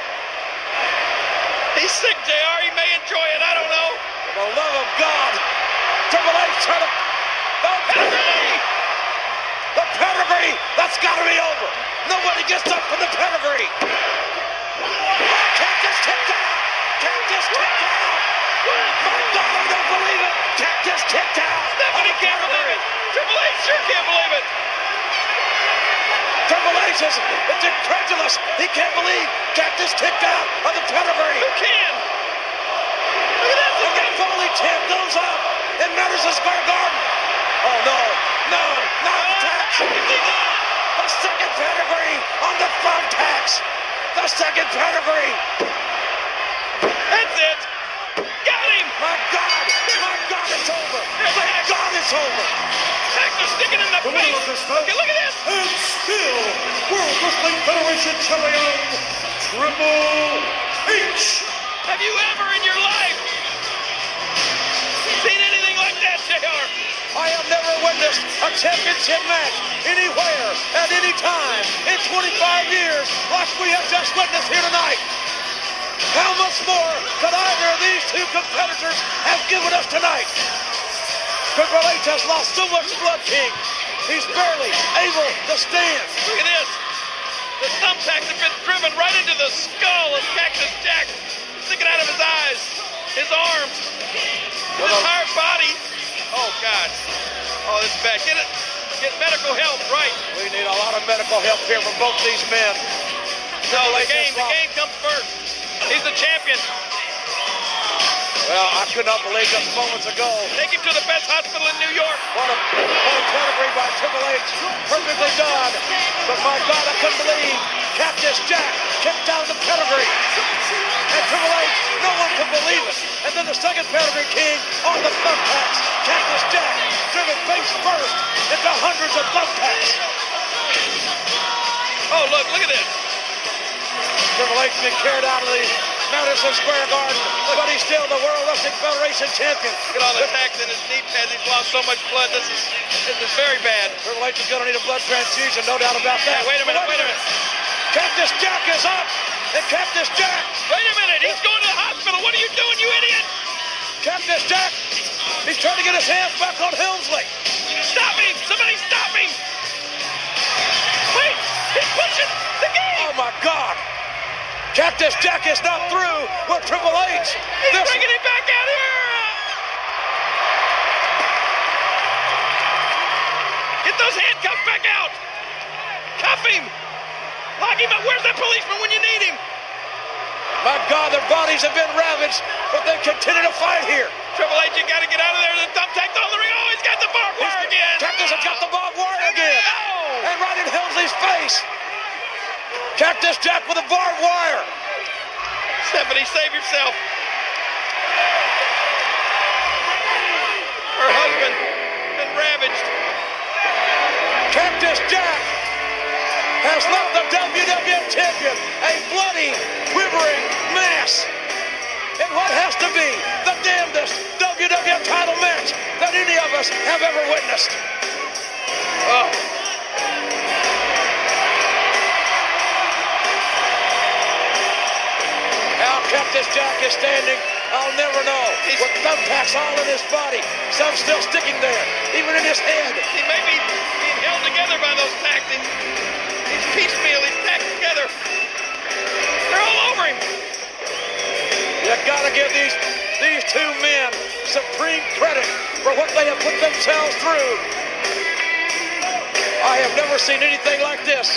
He's sick, J R. He may enjoy it. I don't know. For the love of God, Triple H trying to. The pedigree! The pedigree! That's got to be over. Nobody gets up from the pedigree. Cactus kicked out. Cactus kicked out. My God, I don't believe it. Cactus kicked out. Stephanie can't believe it. Triple H sure can't believe it. Triple H is it's incredulous. He can't believe Cactus kicked out of the pedigree. Who can? Look at this. And the Foley chant goes up in Madison Square Garden. Oh no, no, not the tax. The second pedigree on the thumbtacks. The second pedigree. That's it. Got him. My God, my God, it's over. Thank God it's over. Cactus sticking in the The winner of face. this match, Okay, look at this. and still World Wrestling Federation Champion, Triple H. Have you ever in your life seen anything like that, J R? I have never witnessed a championship match anywhere at any time in twenty-five years like we have just witnessed here tonight. How much more could either of these two competitors have given us tonight? Triple H has lost so much blood, King. He's barely able to stand. Look at this. The thumbtacks have been driven right into the skull of Cactus Jack, sticking out of his eyes, his arms, his entire body. Oh, God. Oh, this is bad. Get it. Get medical help, right. We need a lot of medical help here from both these men. No, the game, the game comes first. He's the champion. Well, I could not believe just moments ago. Take him to the best hospital in New York. What a, what a pedigree by Triple H. Perfectly done. But my God, I couldn't believe Cactus Jack kicked out of the pedigree. And Triple H, no one could believe it. And then the second pedigree, King, on the thumbtacks. Cactus Jack driven face first into hundreds of thumbtacks. Oh, look, look at this. Triple H been carried out of the Madison Square Garden, but he's still the World Wrestling Federation champion. Look at all the attacks in his knee pads. He's lost so much blood. This is this is very bad. Triple H is going to need a blood transfusion, no doubt about that. Yeah, wait a minute, wait a minute. Cactus Jack is up, and Cactus Jack. Wait a minute, he's going to the hospital. What are you doing, you idiot? Cactus Jack, he's trying to get his hands back on Helmsley. Stop him! Somebody stop him! Wait, he's pushing the game. Oh my God. Cactus Jack is not through with Triple H. He's This- bringing him back out here. Get those handcuffs back out. Cuff him. Lock him up. Where's that policeman when you need him? My God, their bodies have been ravaged, but they continue to fight here. Triple H, you got to get out of there. The thumbtack's on the ring. Oh, he's got the barbed wire again. Cactus has got the barbed wire again. Oh. And right in Helmsley's face. Cactus Jack with a barbed wire. Stephanie, save yourself. Her husband been ravaged. Cactus Jack has left the W W F champion a bloody, quivering mass in what has to be the damnedest W W F title match that any of us have ever witnessed. Oh. How Cactus Jack is standing, I'll never know. With thumbtacks all in his body, some still sticking there, even in his head. He may be being held together by those tacks. He's piecemeal, he's tacked together. They're all over him. You gotta give these, these two men supreme credit for what they have put themselves through. I have never seen anything like this.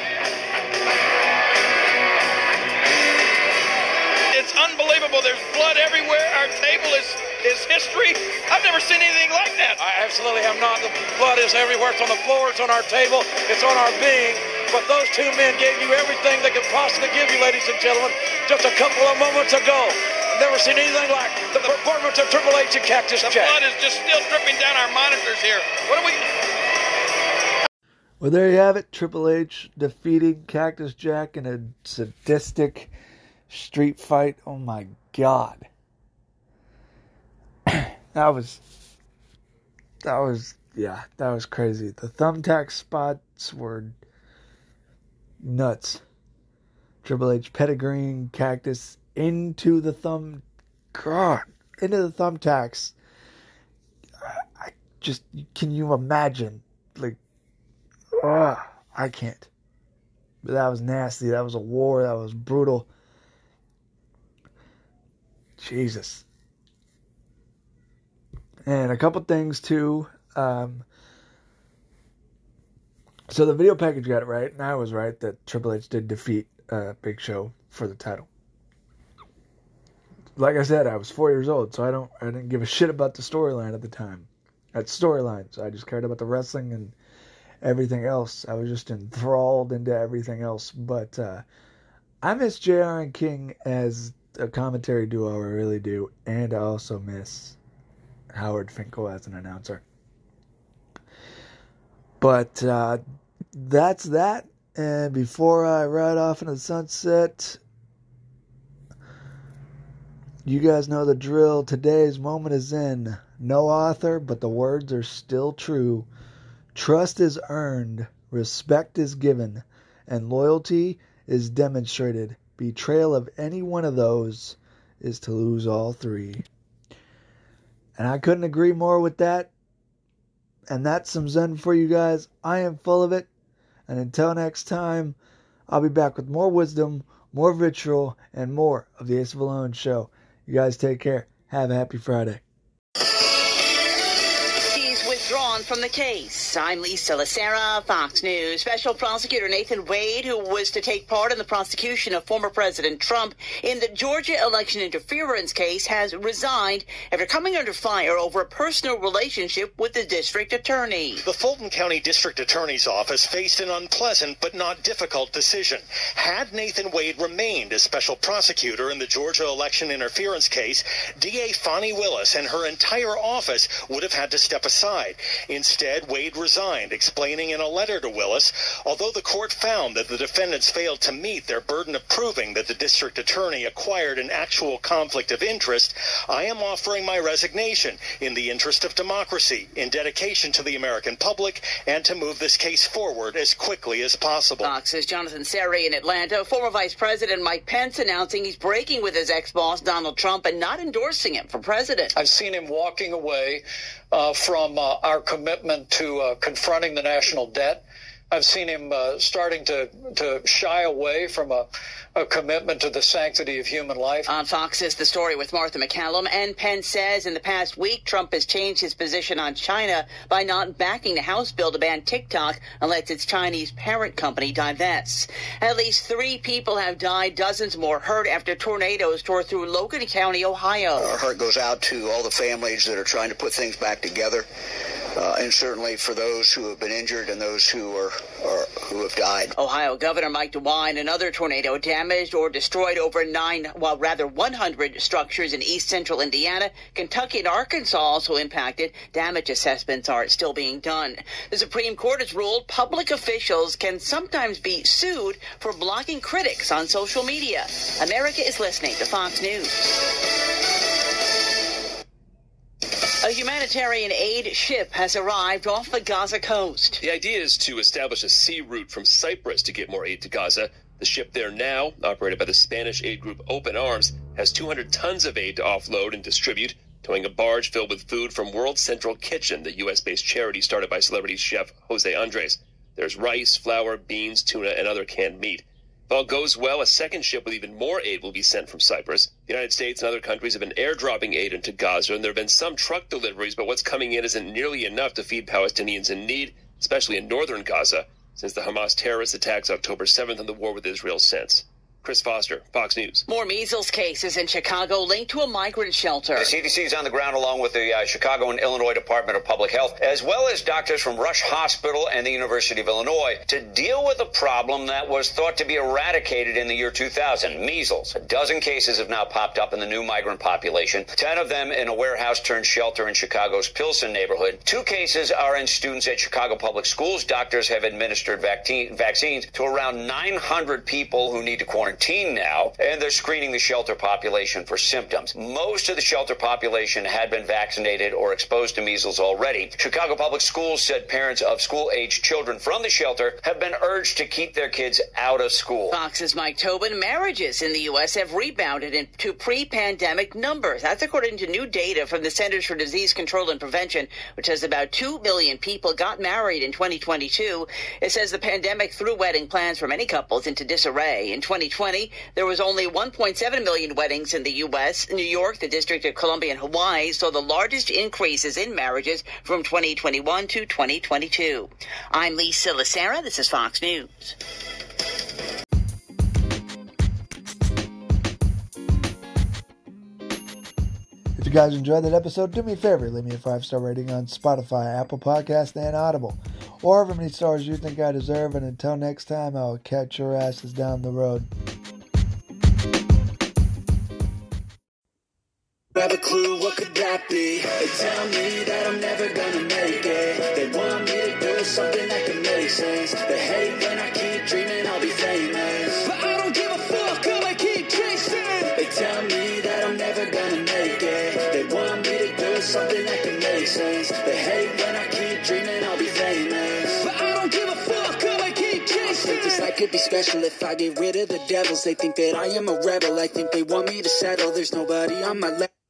It's unbelievable. There's blood everywhere. Our table is, is history. I've never seen anything like that. I absolutely have not. The blood is everywhere. It's on the floor. It's on our table. It's on our being. But those two men gave you everything they could possibly give you, ladies and gentlemen, just a couple of moments ago. I've never seen anything like the performance of Triple H and Cactus the Jack. The blood is just still dripping down our monitors here. What are we... Well, there you have it. Triple H defeating Cactus Jack in a sadistic street fight. Oh my God. That was, that was, yeah, that was crazy. The thumbtack spots were nuts. Triple H pedigreeing Cactus into the thumb, God, into the thumbtacks. I just, can you imagine? Like, oh, I can't. But that was nasty. That was a war. That was brutal. Jesus. And a couple things too. Um, so the video package got it right, and I was right that Triple H did defeat uh, Big Show for the title. Like I said, I was four years old, so I don't, I didn't give a shit about the storyline at the time. That's storylines. I just cared about the wrestling and everything else. I was just enthralled into everything else. But uh, I miss J R and King as a commentary duo. I really do, and I also miss Howard Finkel as an announcer. But uh, that's that. And before I ride off into the sunset, you guys know the drill. Today's moment is in. No author, but the words are still true. Trust is earned, respect is given, and loyalty is demonstrated. Betrayal of any one of those is to lose all three. And I couldn't agree more with that. And that's some Zen for you guys. I am full of it. And until next time, I'll be back with more wisdom, more vitriol, and more of the Ace of Alone show. You guys take care. Have a happy Friday. Withdrawn from the case. I'm Lisa Lacera, Fox News. Special Prosecutor Nathan Wade, who was to take part in the prosecution of former President Trump in the Georgia election interference case, has resigned after coming under fire over a personal relationship with the district attorney. The Fulton County District Attorney's Office faced an unpleasant but not difficult decision. Had Nathan Wade remained as special prosecutor in the Georgia election interference case, D A Fani Willis and her entire office would have had to step aside. Instead, Wade resigned, explaining in a letter to Willis, although the court found that the defendants failed to meet their burden of proving that the district attorney acquired an actual conflict of interest, I am offering my resignation in the interest of democracy, in dedication to the American public, and to move this case forward as quickly as possible. Fox's Jonathan Seri in Atlanta. Former Vice President Mike Pence announcing he's breaking with his ex-boss Donald Trump and not endorsing him for president. I've seen him walking away uh, from uh, our commitment to uh, confronting the national debt. I've seen him uh, starting to, to shy away from a, a commitment to the sanctity of human life. On Fox is The Story with Martha McCallum. And Pence says in the past week, Trump has changed his position on China by not backing the House bill to ban TikTok unless its Chinese parent company divests. At least three people have died, dozens more hurt after tornadoes tore through Logan County, Ohio. Our heart goes out to all the families that are trying to put things back together. uh, and certainly for those who have been injured and those who are, are who have died. Ohio Governor Mike DeWine, another tornado damaged or destroyed over nine, well, rather one hundred structures in east central Indiana. Kentucky and Arkansas also impacted. Damage assessments are still being done. The Supreme Court has ruled public officials can sometimes be sued for blocking critics on social media. America is listening to Fox News. A humanitarian aid ship has arrived off the Gaza coast. The idea is to establish a sea route from Cyprus to get more aid to Gaza. The ship there now, operated by the Spanish aid group Open Arms, has two hundred tons of aid to offload and distribute, towing a barge filled with food from World Central Kitchen, the U S-based charity started by celebrity chef Jose Andres. There's rice, flour, beans, tuna, and other canned meat. If all goes well, a second ship with even more aid will be sent from Cyprus. The United States and other countries have been airdropping aid into Gaza, and there have been some truck deliveries, but what's coming in isn't nearly enough to feed Palestinians in need, especially in northern Gaza, since the Hamas terrorist attacks October seventh and the war with Israel since. Chris Foster, Fox News. More measles cases in Chicago linked to a migrant shelter. The C D C is on the ground along with the uh, Chicago and Illinois Department of Public Health, as well as doctors from Rush Hospital and the University of Illinois, to deal with a problem that was thought to be eradicated in the year two thousand, measles. A dozen cases have now popped up in the new migrant population, ten of them in a warehouse-turned-shelter in Chicago's Pilsen neighborhood. Two cases are in students at Chicago Public Schools. Doctors have administered vac- vaccines to around nine hundred people who need to quarantine now, and they're screening the shelter population for symptoms. Most of the shelter population had been vaccinated or exposed to measles already. Chicago Public Schools said parents of school-aged children from the shelter have been urged to keep their kids out of school. Fox's Mike Tobin. Marriages in the U S have rebounded into pre-pandemic numbers. That's according to new data from the Centers for Disease Control and Prevention, which says about two million people got married in twenty twenty-two. It says the pandemic threw wedding plans for many couples into disarray. In twenty twenty, there was only one point seven million weddings in the U S. New York, the District of Columbia, and Hawaii saw the largest increases in marriages from twenty twenty-one to twenty twenty-two. I'm Lisa Lacera. This is Fox News. If you guys enjoyed that episode, do me a favor, leave me a five-star rating on Spotify, Apple Podcasts, and Audible, or however many stars you think I deserve. And until next time, I'll catch your asses down the road. Have a clue, what could that be? They tell me that I'm never gonna make it. They want me to do something that can make sense. They hate when I keep dreaming I'll be famous, but I don't give a fuck, I'ma keep chasing. They tell me that I'm never gonna make it. They want me to do something that can make sense. They hate when I keep dreaming I'll be famous, but I don't give a fuck, I'ma keep chasing. I think this life could be special if I get rid of the devils. They think that I am a rebel. I think they want me to settle. There's nobody on my level.